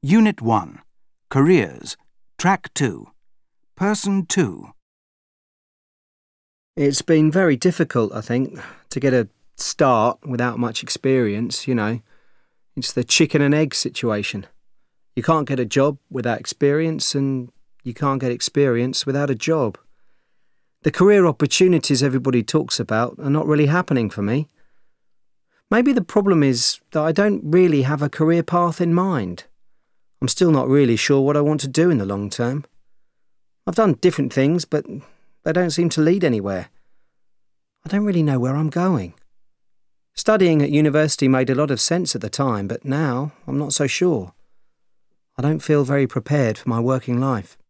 Unit 1. Careers. Track 2. Person 2. It's been very difficult, I think, to get a start without much experience, you know. It's the chicken and egg situation. You can't get a job without experience, and you can't get experience without a job. The career opportunities everybody talks about are not really happening for me. Maybe the problem is that I don't really have a career path in mind. I'm still not really sure what I want to do in the long term. I've done different things, but they don't seem to lead anywhere. I don't really know where I'm going. Studying at university made a lot of sense at the time, but now I'm not so sure. I don't feel very prepared for my working life.